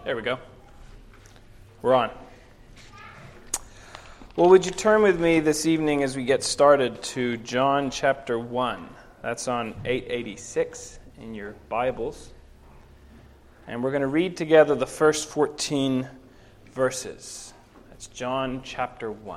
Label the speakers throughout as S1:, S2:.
S1: There we go. We're on. Well, would you turn with me this evening as we get started to John chapter 1. That's on 886 in your Bibles. And we're going to read together the first 14 verses. That's John chapter 1.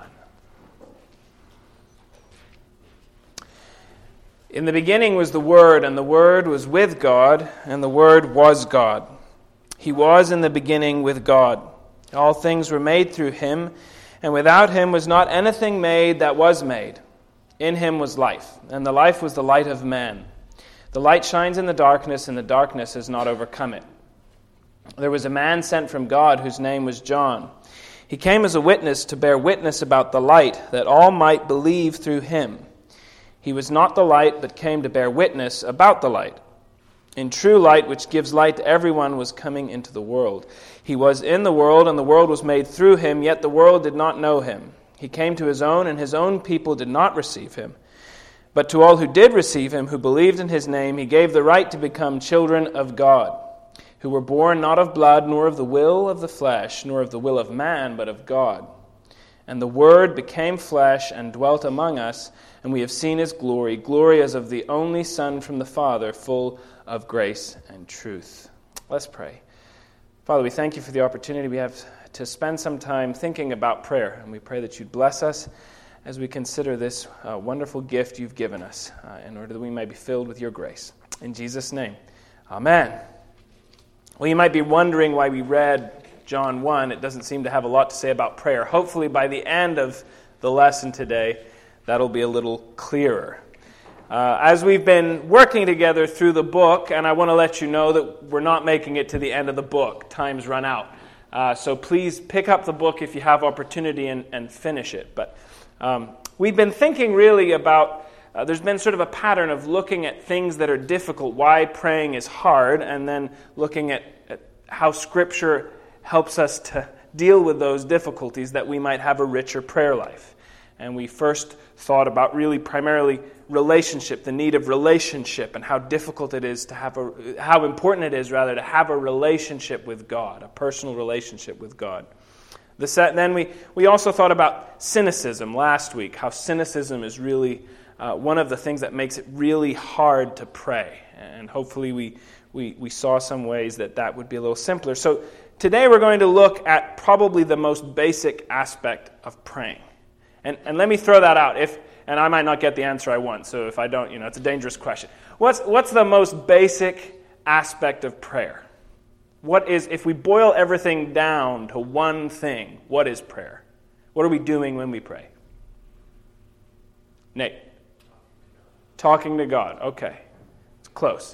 S1: In the beginning was the Word, and the Word was with God, and the Word was God. He was in the beginning with God. All things were made through him, and without him was not anything made that was made. In him was life, and the life was the light of man. The light shines in the darkness, and the darkness has not overcome it. There was a man sent from God whose name was John. He came as a witness to bear witness about the light, that all might believe through him. He was not the light, but came to bear witness about the light. In true light, which gives light to everyone, was coming into the world. He was in the world, and the world was made through him, yet the world did not know him. He came to his own, and his own people did not receive him. But to all who did receive him, who believed in his name, he gave the right to become children of God, who were born not of blood, nor of the will of the flesh, nor of the will of man, but of God. And the Word became flesh and dwelt among us, and we have seen his glory, glory as of the only Son from the Father, full of grace and truth. Let's pray. Father, we thank you for the opportunity we have to spend some time thinking about prayer, and we pray that you'd bless us as we consider this wonderful gift you've given us in order that we may be filled with your grace. In Jesus' name, amen. Well, you might be wondering why we read John 1. It doesn't seem to have a lot to say about prayer. Hopefully by the end of the lesson today, that'll be a little clearer. As we've been working together through the book, and I want to let you know that we're not making it to the end of the book. Time's run out. So please pick up the book if you have opportunity and finish it. But we've been thinking really about, there's been sort of a pattern of looking at things that are difficult, why praying is hard, and then looking at how Scripture helps us to deal with those difficulties that we might have a richer prayer life. And we first thought about really primarily relationship, the need of relationship, and how difficult it is to have how important it is rather to have a relationship with God, a personal relationship with God. Then we also thought about cynicism last week, how cynicism is really one of the things that makes it really hard to pray. And hopefully we saw some ways that would be a little simpler. So today we're going to look at probably the most basic aspect of praying. And let me throw that out. And I might not get the answer I want, so if I don't, it's a dangerous question. What's the most basic aspect of prayer? What is, if we boil everything down to one thing, what is prayer? What are we doing when we pray? Nate? Talking to God. Okay. It's close.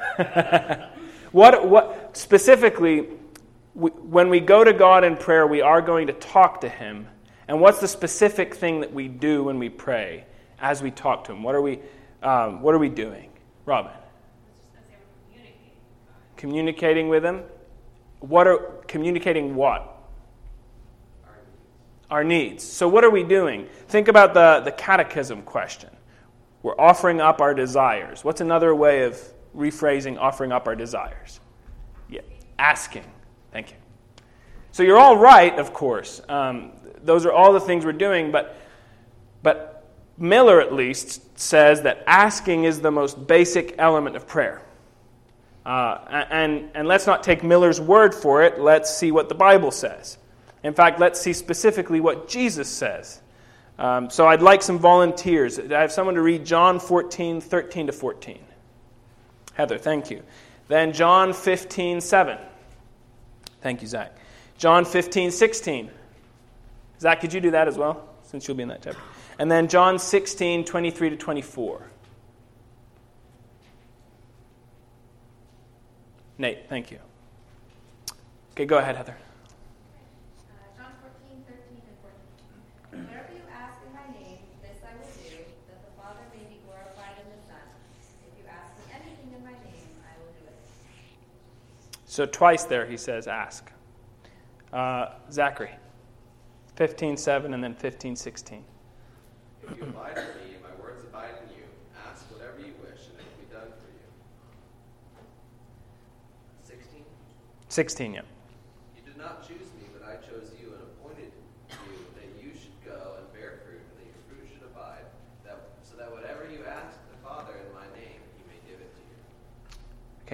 S1: What specifically, when we go to God in prayer, we are going to talk to him. And what's the specific thing that we do when we pray as we talk to him? What are we doing? Robin? Communicating with him. Communicating what? Our needs. So what are we doing? Think about the catechism question. We're offering up our desires. What's another way of rephrasing offering up our desires? Yeah, asking. Thank you. So you're all right, of course. Those are all the things we're doing, but Miller at least says that asking is the most basic element of prayer. And let's not take Miller's word for it. Let's see what the Bible says. In fact, let's see specifically what Jesus says. So I'd like some volunteers. I have someone to read John 14, 13 to 14. Heather, thank you. Then John 15, 7. Thank you, Zach. John 15, 16. Zach, could you do that as well, since you'll be in that chapter? And then John 16, 23 to 24. Nate, thank you. Okay, go ahead, Heather.
S2: John 14, 13 and 14. Whatever you ask in my name, this I will do, that the Father may be glorified in the Son. If you ask me anything in my name, I will do it.
S1: So twice there he says ask. Zachary. 15:7 and then 15:16.
S3: If you abide in me and my words abide in you, ask whatever you wish and it will be done for you. 16?
S1: 16, yeah.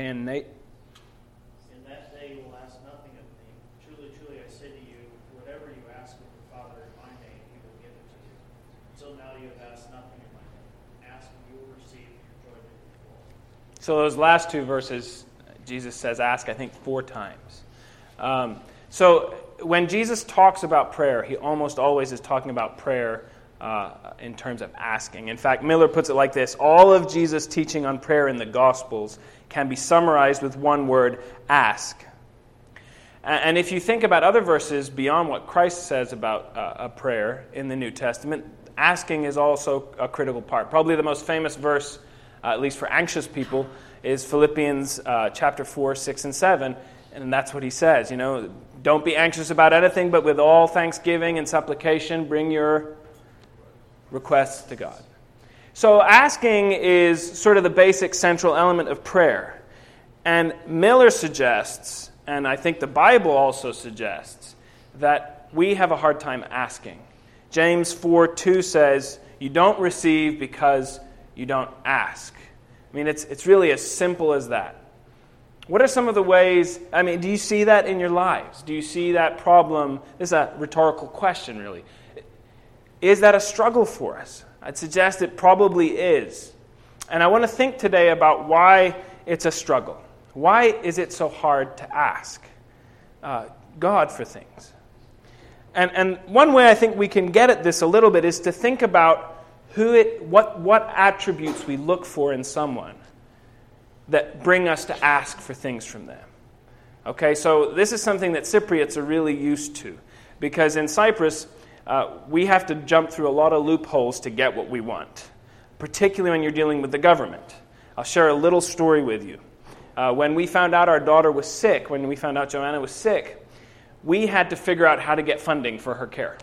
S1: Okay, and Nate?
S4: In that day you will ask nothing of me. Truly, truly, I say to you, whatever you ask of the Father in my name, he will give it to you. Until now you have asked nothing in my name. Ask and you will receive, and your joy may be full.
S1: So those last two verses, Jesus says ask, I think, 4 times. So when Jesus talks about prayer, he almost always is talking about prayer in terms of asking. In fact, Miller puts it like this: all of Jesus' teaching on prayer in the Gospels can be summarized with one word: ask. And if you think about other verses beyond what Christ says about a prayer in the New Testament, asking is also a critical part. Probably the most famous verse, at least for anxious people, is Philippians chapter 4, 6, and 7. And that's what he says, don't be anxious about anything, but with all thanksgiving and supplication, bring your requests to God. So asking is sort of the basic central element of prayer. And Miller suggests, and I think the Bible also suggests, that we have a hard time asking. James 4:2 says, you don't receive because you don't ask. I mean, it's really as simple as that. What are some of the ways, do you see that in your lives? Do you see that problem? This is a rhetorical question, really. Is that a struggle for us? I'd suggest it probably is. And I want to think today about why it's a struggle. Why is it so hard to ask God for things? And one way I think we can get at this a little bit is to think about what attributes we look for in someone that bring us to ask for things from them. Okay, so this is something that Cypriots are really used to, because in Cyprus, we have to jump through a lot of loopholes to get what we want, particularly when you're dealing with the government. I'll share a little story with you. When we found out our daughter was sick, when we found out Joanna was sick, we had to figure out how to get funding for her care.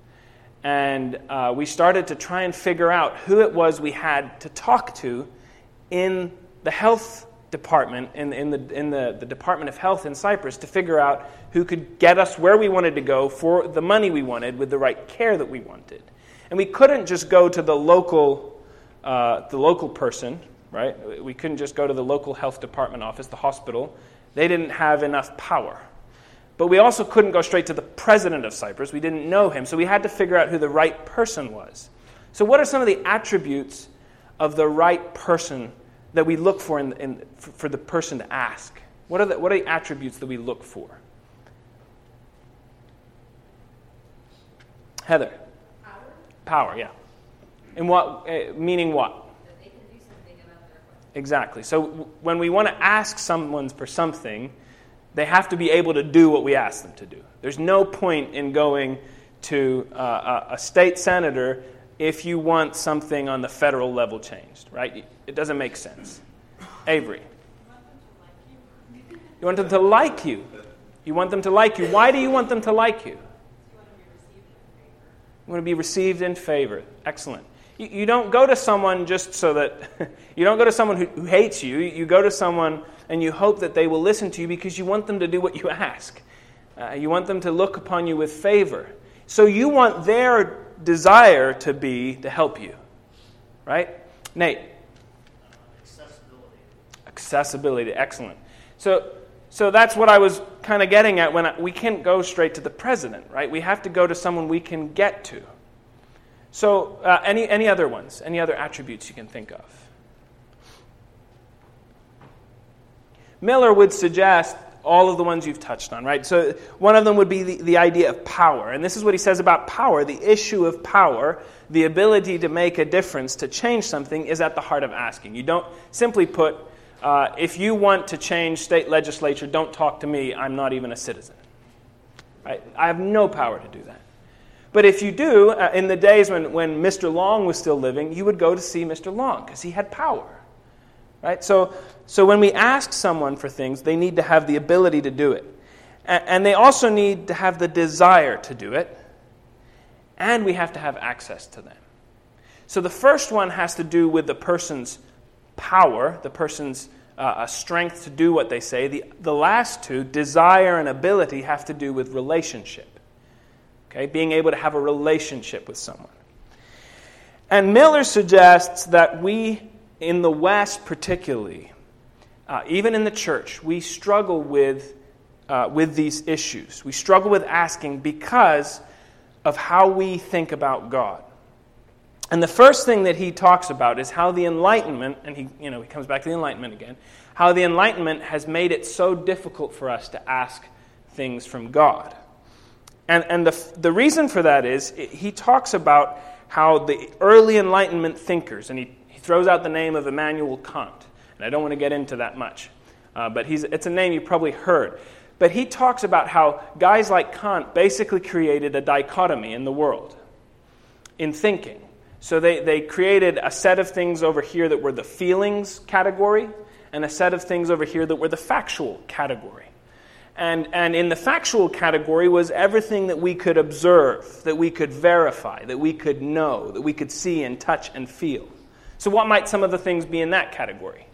S1: And we started to try and figure out who it was we had to talk to in the health department, in the Department of Health in Cyprus, to figure out who could get us where we wanted to go for the money we wanted with the right care that we wanted. And we couldn't just go to the local person, right? We couldn't just go to the local health department office, the hospital. They didn't have enough power. But we also couldn't go straight to the president of Cyprus. We didn't know him, so we had to figure out who the right person was. So what are some of the attributes of the right person that we look for for the person to ask? What are the attributes that we look for? Heather? Power, yeah. And what, meaning what?
S2: That they can do something about their question.
S1: Exactly. So when we want to ask someone for something, they have to be able to do what we ask them to do. There's no point in going to a state senator if you want something on the federal level changed, right? It doesn't make sense. Avery. You want them to like you. You want them to like you. Why do you want them to like you? You want to be received in favor. Excellent. You don't go to someone just so that... you don't go to someone who hates you. You go to someone and you hope that they will listen to you because you want them to do what you ask. You want them to look upon you with favor. So you want their desire to be to help you. Right? Nate? Accessibility. Excellent. So that's what I was kind of getting at when we can't go straight to the president, right? We have to go to someone we can get to. So any other ones? Any other attributes you can think of? Miller would suggest all of the ones you've touched on, right? So one of them would be the idea of power. And this is what he says about power. The issue of power, the ability to make a difference, to change something, is at the heart of asking. You don't simply put, if you want to change state legislature, don't talk to me. I'm not even a citizen. Right? I have no power to do that. But if you do, in the days when Mr. Long was still living, you would go to see Mr. Long because he had power. Right? So when we ask someone for things, they need to have the ability to do it. And they also need to have the desire to do it. And we have to have access to them. So the first one has to do with the person's power, the person's strength to do what they say. The last two, desire and ability, have to do with relationship. Okay? Being able to have a relationship with someone. And Miller suggests that we, in the West particularly, even in the church, we struggle with these issues. We struggle with asking because of how we think about God. And the first thing that he talks about is how the Enlightenment, and he comes back to the Enlightenment again, how the Enlightenment has made it so difficult for us to ask things from God. And the reason for that is, he talks about how the early Enlightenment thinkers, and he throws out the name of Immanuel Kant, and I don't want to get into that much, but it's a name you've probably heard. But he talks about how guys like Kant basically created a dichotomy in the world, in thinking. So they created a set of things over here that were the feelings category, and a set of things over here that were the factual category. And in the factual category was everything that we could observe, that we could verify, that we could know, that we could see and touch and feel. So what might some of the things be in that category?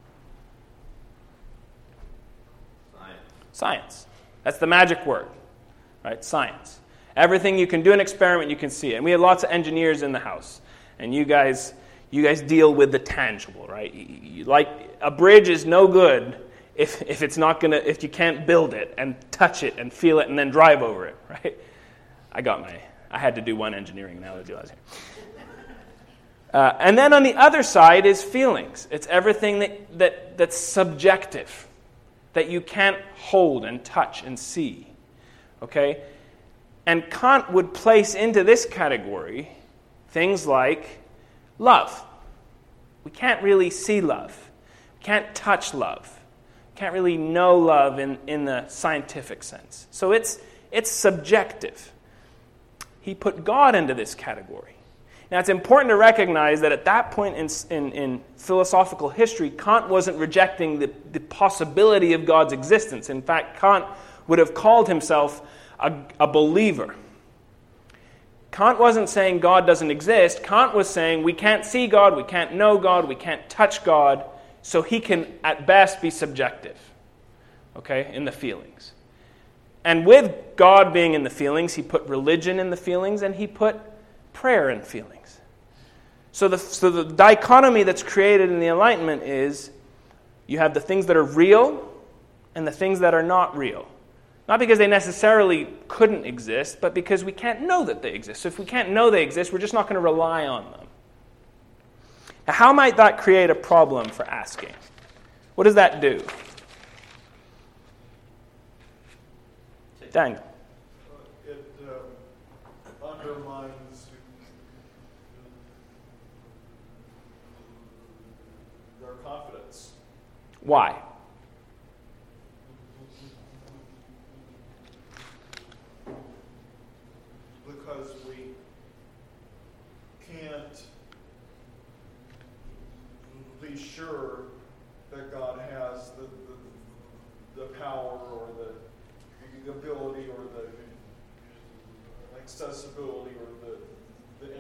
S1: Science. That's the magic word, right? Science. Everything you can do an experiment, you can see it. And we have lots of engineers in the house. And you guys deal with the tangible, right? Like a bridge is no good if it's not gonna, if you can't build it and touch it and feel it and then drive over it, right? I had to do one engineering analogy last year. And then on the other side is feelings. It's everything that's subjective, that you can't hold and touch and see, okay? And Kant would place into this category things like love. We can't really see love. We can't touch love. We can't really know love in the scientific sense. So it's subjective. He put God into this category. Now, it's important to recognize that at that point in philosophical history, Kant wasn't rejecting the possibility of God's existence. In fact, Kant would have called himself a believer. Kant wasn't saying God doesn't exist. Kant was saying we can't see God, we can't know God, we can't touch God, so he can at best be subjective, okay, in the feelings. And with God being in the feelings, he put religion in the feelings, and he put prayer in feelings. So the dichotomy that's created in the Enlightenment is you have the things that are real and the things that are not real. Not because they necessarily couldn't exist, but because we can't know that they exist. So if we can't know they exist, we're just not going to rely on them. Now, how might that create a problem for asking? What does that do? Daniel.
S5: It undermines their confidence.
S1: Why?
S5: Because we can't be sure that God has the power or the ability or the accessibility or the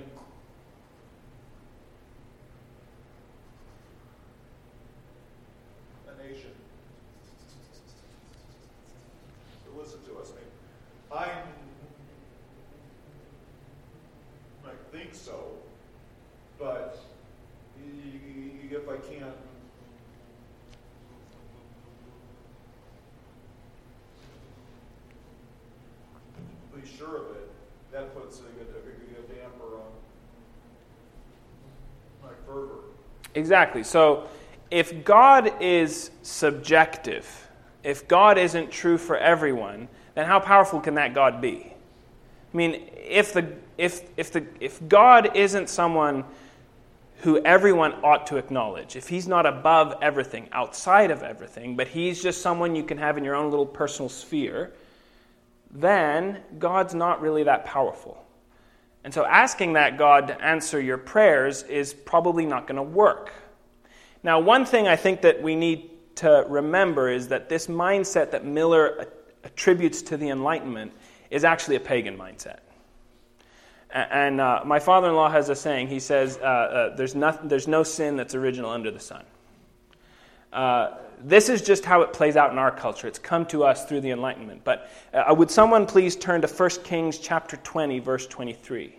S5: a nation to listen to us. I think so, but if I can't be sure of it, that puts a damper on my fervor. Exactly.
S1: So if God is subjective, if God isn't true for everyone, then how powerful can that God be? I mean, if God isn't someone who everyone ought to acknowledge, if he's not above everything, outside of everything, but he's just someone you can have in your own little personal sphere, then God's not really that powerful. And so asking that God to answer your prayers is probably not going to work. Now, one thing I think that we need to remember is that this mindset that Miller attributes to the Enlightenment is actually a pagan mindset. And my father-in-law has a saying. He says, there's no sin that's original under the sun. This is just how it plays out in our culture. It's come to us through the Enlightenment. But would someone please turn to 1 Kings chapter 20, verse 23?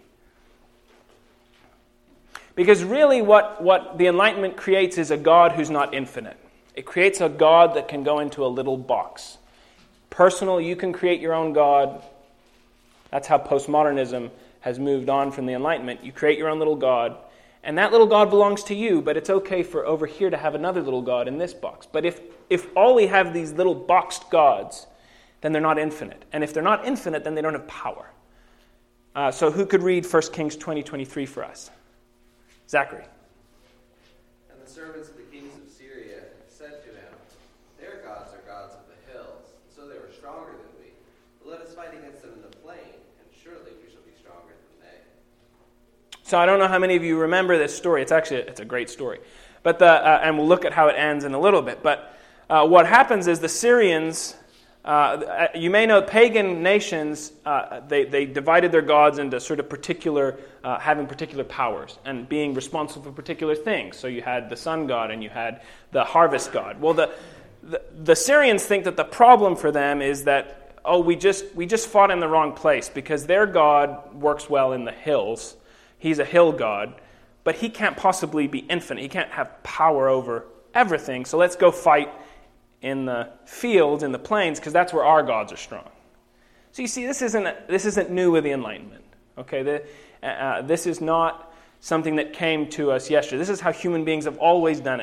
S1: Because really what the Enlightenment creates is a God who's not infinite. It creates a God that can go into a little box. Personal, you can create your own God. That's how postmodernism has moved on from the Enlightenment. You create your own little God, and that little God belongs to you, but it's okay for over here to have another little God in this box. But if all we have these little boxed gods, then they're not infinite. And if they're not infinite, then they don't have power. So who could read 1 Kings 20:23 for us? Zachary.
S3: And the servants of the kings of Syria said to him, "Their gods are gods of the hills, so they were stronger than we. But let us fight against them in the plain, and surely we shall be stronger than they."
S1: So I don't know how many of you remember this story. It's a great story. But and we'll look at how it ends in a little bit. But what happens is the Syrians, you may know pagan nations, they divided their gods into sort of particular, having particular powers and being responsible for particular things. So you had the sun god and you had the harvest god. Well, the Syrians think that the problem for them is that, we just fought in the wrong place because their god works well in the hills. He's a hill god, but he can't possibly be infinite. He can't have power over everything. So let's go fight in the fields, in the plains, because that's where our gods are strong. So you see, this isn't new with the Enlightenment. Okay, this is not something that came to us yesterday. This is how human beings have always done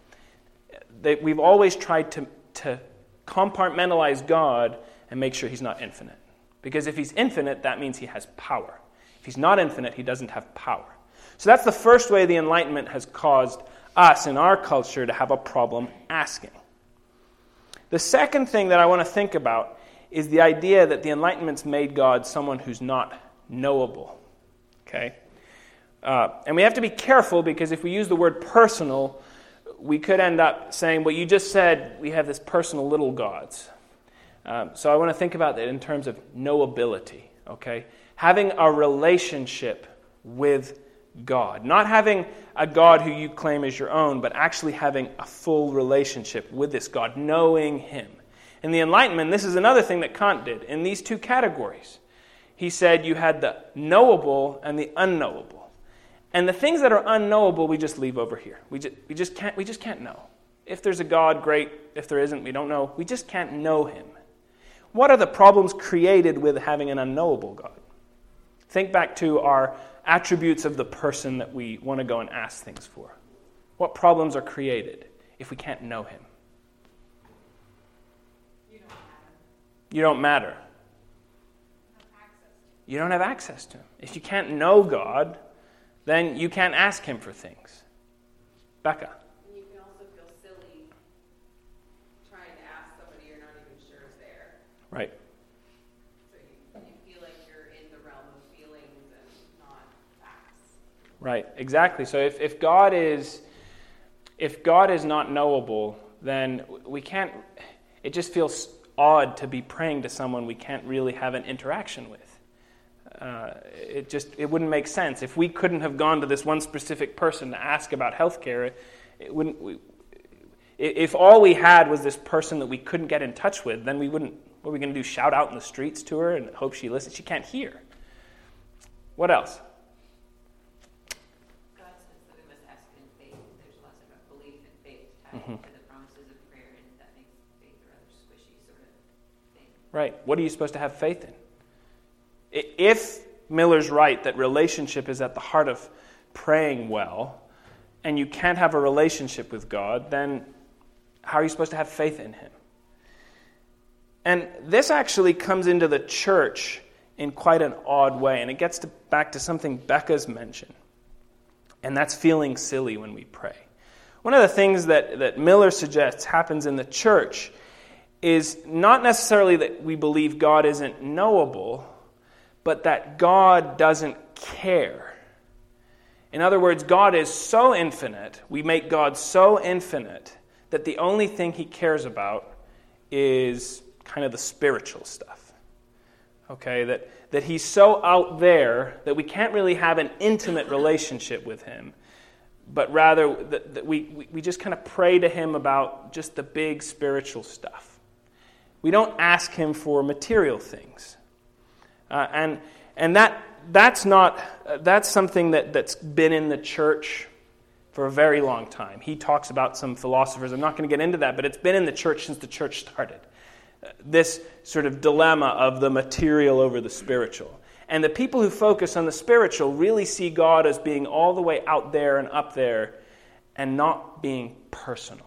S1: it. We've always tried to compartmentalize God and make sure he's not infinite. Because if he's infinite, that means he has power. If he's not infinite, he doesn't have power. So that's the first way the Enlightenment has caused us in our culture to have a problem asking. The second thing that I want to think about is the idea that the Enlightenment's made God someone who's not knowable. Okay? And we have to be careful because if we use the word personal, we could end up saying, well, you just said we have this personal little gods. So I want to think about that in terms of knowability. Okay? Having a relationship with God. Not having a God who you claim is your own, but actually having a full relationship with this God, knowing him. In the Enlightenment, this is another thing that Kant did. In these two categories, he said you had the knowable and the unknowable. And the things that are unknowable, we just leave over here. We just can't know. If there's a God, great. If there isn't, we don't know. We just can't know him. What are the problems created with having an unknowable God? Think back to our attributes of the person that we want to go and ask things for. What problems are created if we can't know him? You don't matter. You don't have access to him. If you can't know God, then you can't ask him for things. Becca.
S6: And you can also feel silly trying to ask somebody you're not even sure is there.
S1: Right.
S6: So you feel like you're in the realm of feelings and not facts.
S1: Right, exactly. So if God is not knowable, then we can't. It just feels odd to be praying to someone we can't really have an interaction with. It wouldn't make sense if we couldn't have gone to this one specific person to ask about healthcare. It wouldn't. If all we had was this person that we couldn't get in touch with, then we wouldn't. What are we going to do? Shout out in the streets to her and hope she listens? She can't hear. What else?
S6: God says that we must ask in faith. There's lots of belief and faith tied to the promises of prayer, and that makes faith a rather squishy sort of thing.
S1: Right. What are you supposed to have faith in? If Miller's right that relationship is at the heart of praying well, and you can't have a relationship with God, then how are you supposed to have faith in him? And this actually comes into the church in quite an odd way, and it gets back to something Becca's mentioned, and that's feeling silly when we pray. One of the things that Miller suggests happens in the church is not necessarily that we believe God isn't knowable, but that God doesn't care. In other words, God is so infinite, we make God so infinite, that the only thing he cares about is kind of the spiritual stuff. Okay, that he's so out there that we can't really have an intimate relationship with him, but rather that we just kind of pray to him about just the big spiritual stuff. We don't ask him for material things. And that's something that's been in the church for a very long time. He talks about some philosophers. I'm not going to get into that, but it's been in the church since the church started. This sort of dilemma of the material over the spiritual. And the people who focus on the spiritual really see God as being all the way out there and up there and not being personal.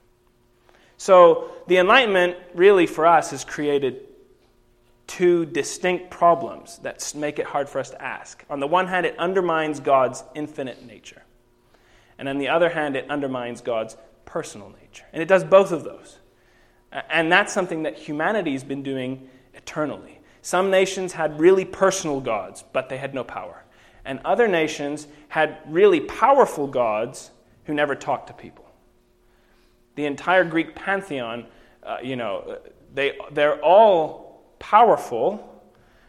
S1: So the Enlightenment really for us has created two distinct problems that make it hard for us to ask. On the one hand, it undermines God's infinite nature. And on the other hand, it undermines God's personal nature. And it does both of those. And that's something that humanity has been doing eternally. Some nations had really personal gods, but they had no power. And other nations had really powerful gods who never talked to people. The entire Greek pantheon, they're all powerful.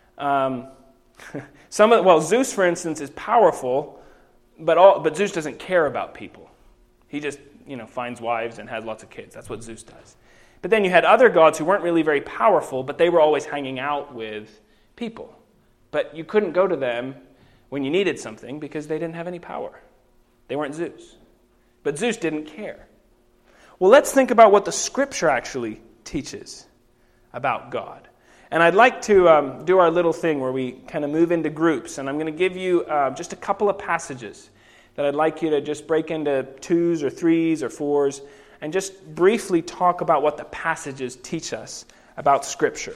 S1: Zeus, for instance, is powerful, but Zeus doesn't care about people. He just, finds wives and has lots of kids. That's what Zeus does. But then you had other gods who weren't really very powerful, but they were always hanging out with people. But you couldn't go to them when you needed something because they didn't have any power. They weren't Zeus. But Zeus didn't care. Well, let's think about what the Scripture actually teaches about God. And I'd like to do our little thing where we kind of move into groups. And I'm going to give you just a couple of passages that I'd like you to just break into 2s or 3s or 4s and just briefly talk about what the passages teach us about Scripture.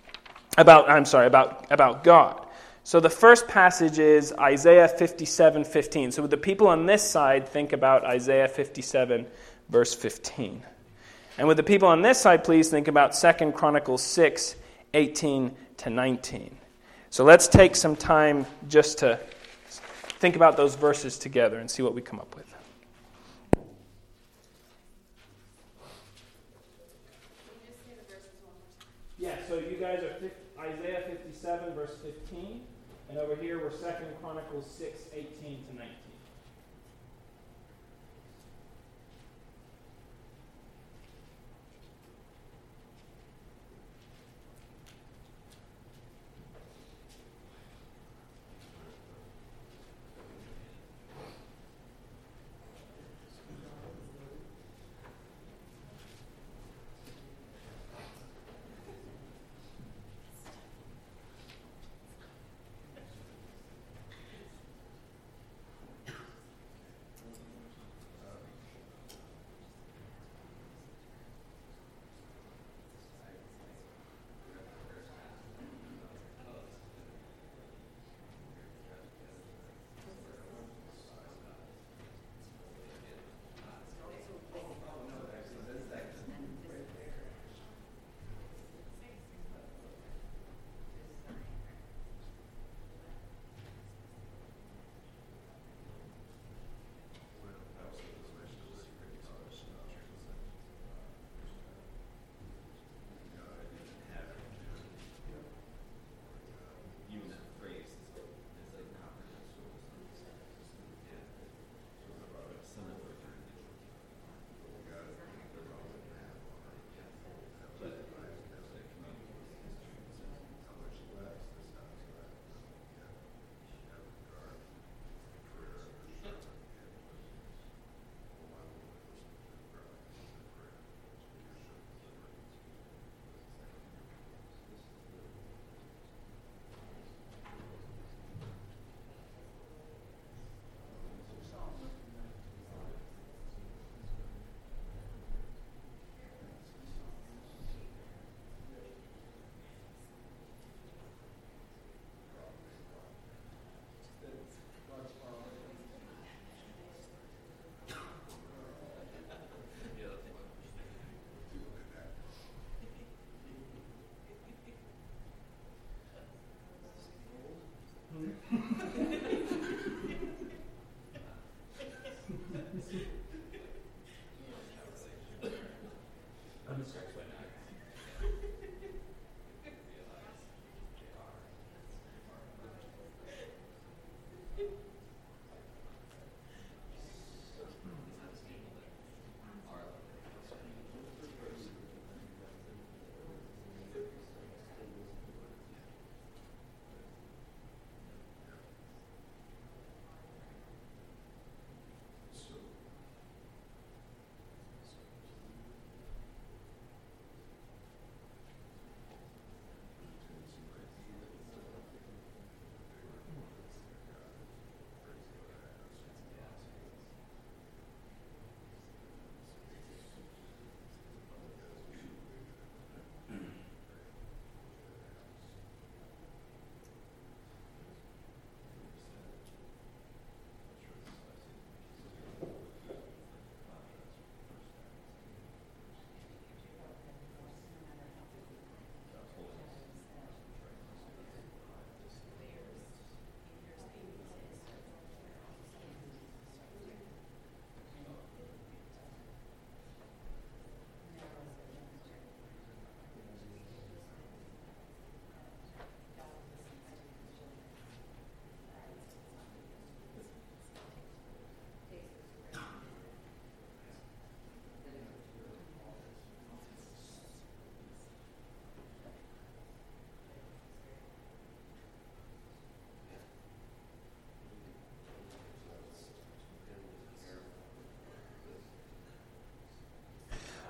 S1: About God. So the first passage is Isaiah 57:15. So with the people on this side, think about Isaiah 57, verse 15. And with the people on this side, please think about 2 Chronicles 6, 18 to 19. So let's take some time just to think about those verses together and see what we come up with. Yeah, so you guys are Isaiah 57, verse 15. And over here, we're 2 Chronicles 6, 18 to 19.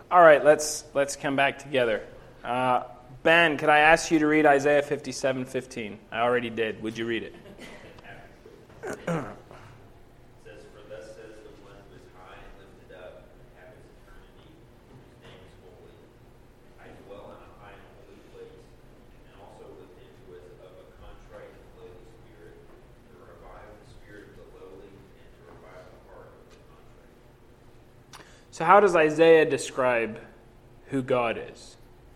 S1: All right, let's come back together. Ben, could I ask you to read Isaiah 57:15? I already did. Would you read it?
S7: It says, "For thus says the one who is high and lifted up, and inhabits eternity, whose name is holy. I dwell in a high and holy place, and also with him who is of a contrite and lowly spirit, to revive the spirit of the lowly, and to revive the heart of the contrite."
S1: So how does Isaiah describe who God is?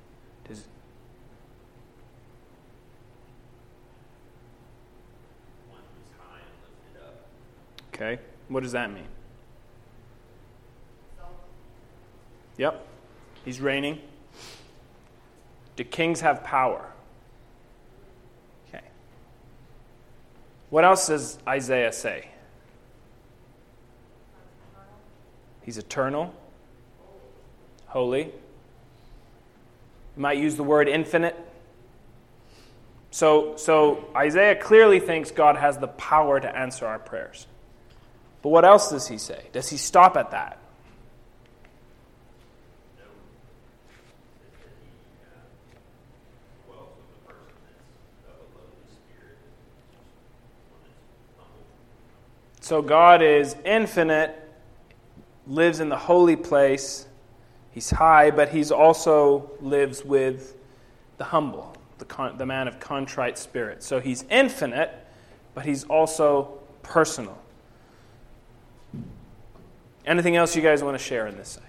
S7: One who is high and lifted up.
S1: Okay, what does that mean? Yep, he's reigning. Do kings have power? Okay. What else does Isaiah say? He's eternal, holy. You might use the word infinite. So Isaiah clearly thinks God has the power to answer our prayers. But what else does he say? Does he stop at that?
S7: No. It says that he dwells with a person that's of a lowly spirit, one that's humble.
S1: So God is infinite, lives in the holy place. He's high, but he's also lives with the humble, the man of contrite spirit. So he's infinite, but he's also personal. Anything else you guys want to share on this side?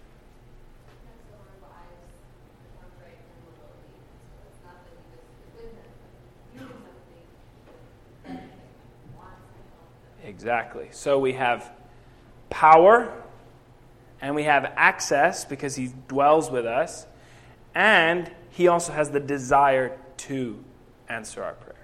S1: Exactly. So we have power, and we have access because he dwells with us, and he also has the desire to answer our prayers.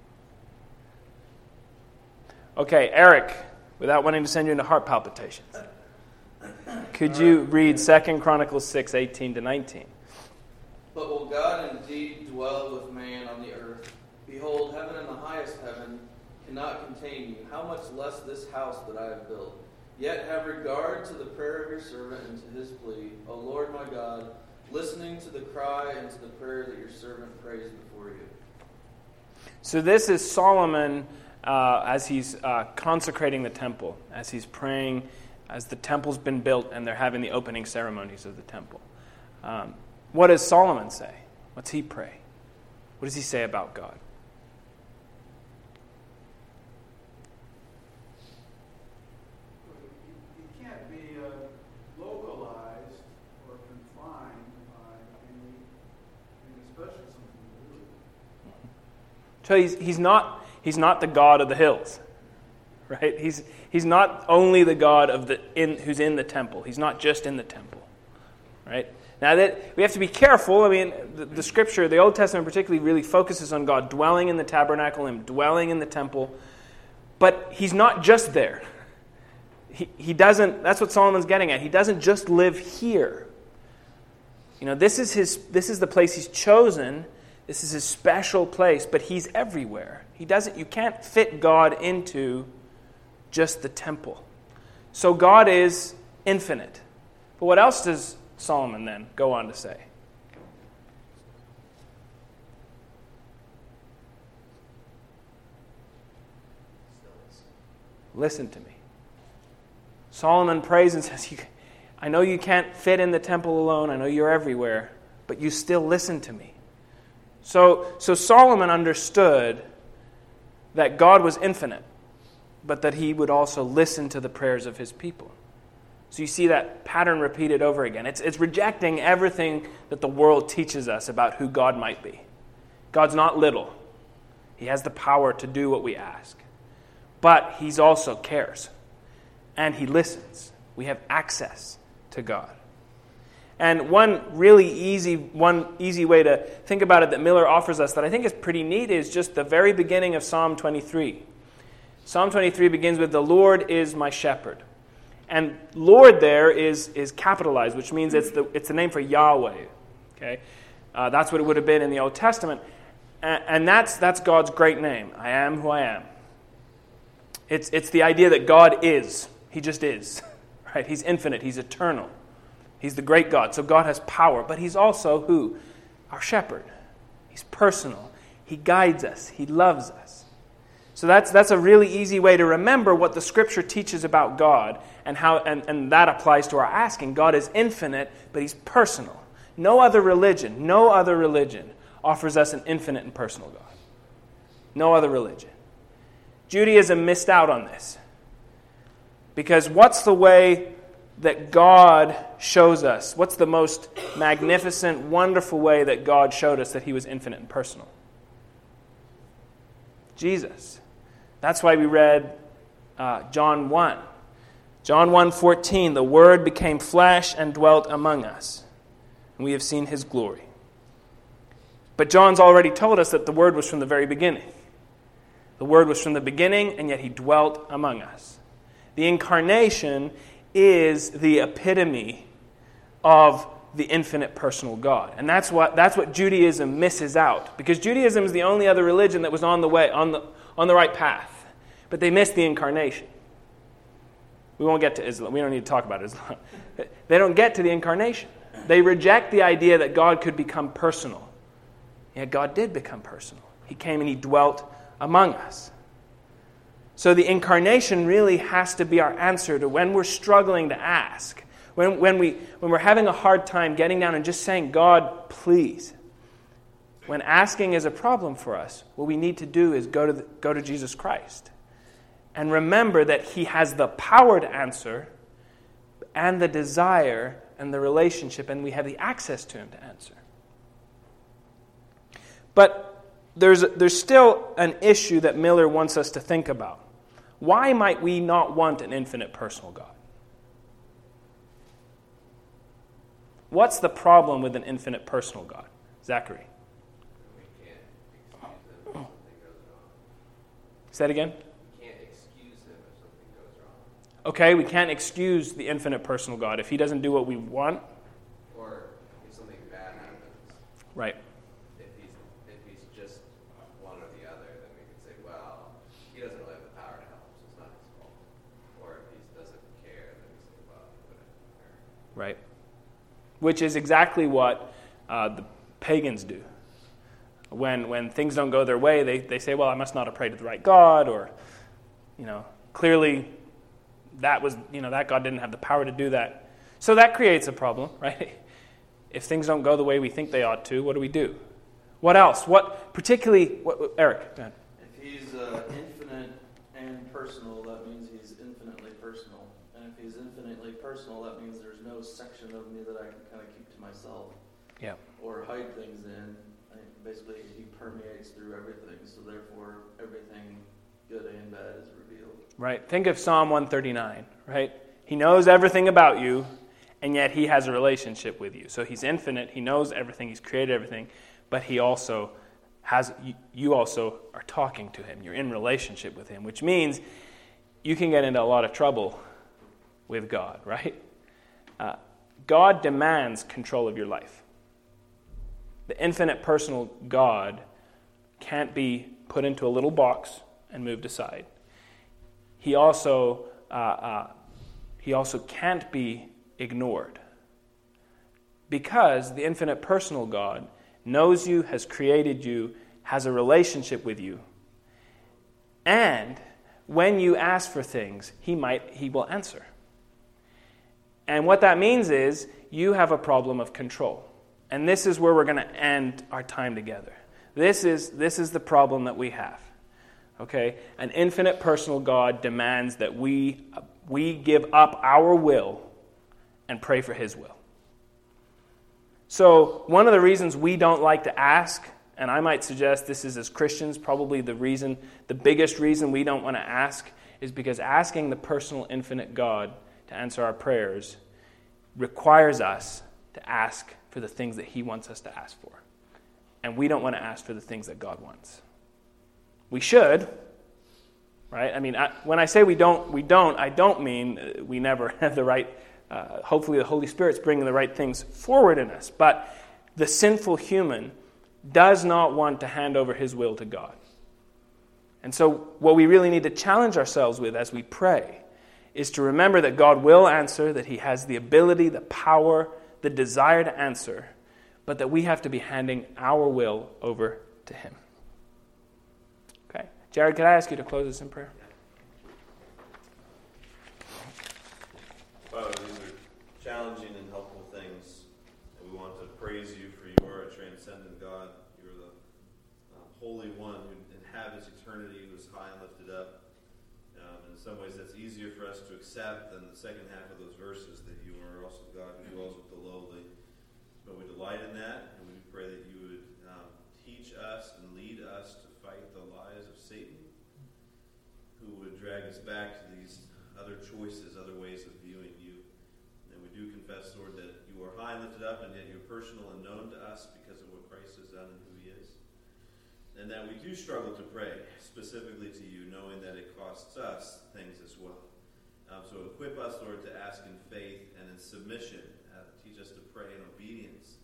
S1: Okay, Eric, without wanting to send you into heart palpitations, could you read 2 Chronicles 6:18-19?
S8: But will God indeed dwell with man on the earth? Behold, heaven and the highest heaven cannot contain you. How much less this house that I have built? Yet have regard to the prayer of your servant and to his plea, O Lord my God, listening to the cry and to the prayer that your servant prays before you. So this is Solomon as he's consecrating the temple, as he's praying, as the temple's been built and they're having the opening ceremonies of the temple. What does Solomon say? What's he pray? What does he say about God?
S9: He can't be localized or confined by any special something to do.
S1: So he's not the God of the hills, right? He's not only the God of who's in the temple. He's not just in the temple, right? Now that we have to be careful. I mean, the Scripture, the Old Testament particularly, really focuses on God dwelling in the tabernacle and dwelling in the temple, but he's not just there. He doesn't. That's what Solomon's getting at. He doesn't just live here. You know, this is the place he's chosen. This is his special place, but he's everywhere. You can't fit God into just the temple. So God is infinite. But what else does Solomon then go on to say? Listen to me. Solomon prays and says, I know you can't fit in the temple alone. I know you're everywhere, but you still listen to me. So Solomon understood that God was infinite, but that he would also listen to the prayers of his people. So you see that pattern repeated over again. It's rejecting everything that the world teaches us about who God might be. God's not little. He has the power to do what we ask. But he also cares. And he listens. We have access to God. And one easy way to think about it that Miller offers us that I think is pretty neat is just the very beginning of Psalm 23. Psalm 23 begins with, "The Lord is my shepherd." And Lord there is capitalized, which means it's the name for Yahweh. Okay, that's what it would have been in the Old Testament, and that's God's great name. I am who I am. It's the idea that God is. He just is. Right? He's infinite. He's eternal. He's the great God, so God has power. But he's also who? Our shepherd. He's personal. He guides us. He loves us. So that's a really easy way to remember what the Scripture teaches about God and and that applies to our asking. God is infinite, but he's personal. No other religion offers us an infinite and personal God. No other religion. Judaism missed out on this. Because what's the way that God shows us? What's the most magnificent, wonderful way that God showed us that he was infinite and personal? Jesus. That's why we read John 1. John 1:14, the Word became flesh and dwelt among us, and we have seen his glory. But John's already told us that the Word was from the very beginning. The Word was from the beginning, and yet he dwelt among us. The incarnation is the epitome of the infinite personal God. And that's what Judaism misses out. Because Judaism is the only other religion that was on the right path. But they missed the incarnation. We won't get to Islam. We don't need to talk about Islam. They don't get to the incarnation. They reject the idea that God could become personal. Yet God did become personal. He came and he dwelt among us. So the incarnation really has to be our answer to when we're struggling to ask. When we're having a hard time getting down and just saying, God, please. When asking is a problem for us, what we need to do is go to Jesus Christ. And remember that he has the power to answer and the desire and the relationship, and we have the access to him to answer. But there's still an issue that Miller wants us to think about. Why might we not want an infinite personal God? What's the problem with an infinite personal God? Zachary.
S3: We can't excuse him if something goes wrong.
S1: Say that again?
S3: We can't excuse him if something goes wrong.
S1: Okay, we can't excuse the infinite personal God if he doesn't do what we want.
S3: Or if something bad happens.
S1: Right.
S3: If he's just one or the other, then we could say, well, he doesn't really have the power to help, so it's not his fault. Or if he doesn't care, then we say, well, whatever.
S1: Right. Which is exactly what the pagans do. When things don't go their way, they say, well, I must not have prayed to the right God, or, clearly that God didn't have the power to do that. So that creates a problem, right? If things don't go the way we think they ought to, what do? What else? Eric, go ahead.
S8: If he's infinite and personal, that means he's infinitely personal. And if he's infinitely personal, that means there's no section of me that I can kind of keep to myself.
S1: Yeah.
S8: Or hide things in. Basically, he permeates through everything, so therefore everything good and bad is revealed.
S1: Right. Think of Psalm 139, right? He knows everything about you, and yet he has a relationship with you. So he's infinite, he knows everything, he's created everything, but he also you also are talking to him. You're in relationship with him, which means you can get into a lot of trouble with God, right? God demands control of your life. The infinite personal God can't be put into a little box and moved aside. He also can't be ignored, because the infinite personal God knows you, has created you, has a relationship with you, and when you ask for things, he will answer. And what that means is you have a problem of control. And this is where we're going to end our time together. This is the problem that we have. Okay? An infinite personal God demands that we give up our will and pray for his will. So one of the reasons we don't like to ask, and I might suggest this is as Christians probably the biggest reason we don't want to ask, is because asking the personal infinite God to answer our prayers requires us to ask for the things that he wants us to ask for. And we don't want to ask for the things that God wants. We should, right? I mean, when I say we don't, I don't mean we never have the right, hopefully the Holy Spirit's bringing the right things forward in us. But the sinful human does not want to hand over his will to God. And so what we really need to challenge ourselves with as we pray is to remember that God will answer, that he has the ability, the power, the desire to answer, but that we have to be handing our will over to him. Okay. Jared, could I ask you to close us in prayer?
S10: Father, these are challenging and helpful things, and we want to praise you for you are a transcendent God. You're the Holy One who inhabits eternity, who is high and lifted up. In some ways that's easier for us to accept than the second half of those verses, that you are also God who dwells with the lowly. But we delight in that, and we pray that you would teach us and lead us to fight the lies of Satan, who would drag us back to these other choices, other ways of viewing you. And we do confess, Lord, that you are high and lifted up, and yet you're personal and known to us because of what Christ has done and who he is. And that we do struggle to pray specifically to you, knowing that it costs us things as well. So equip us, Lord, to ask in faith and in submission. Teach us to pray in obedience.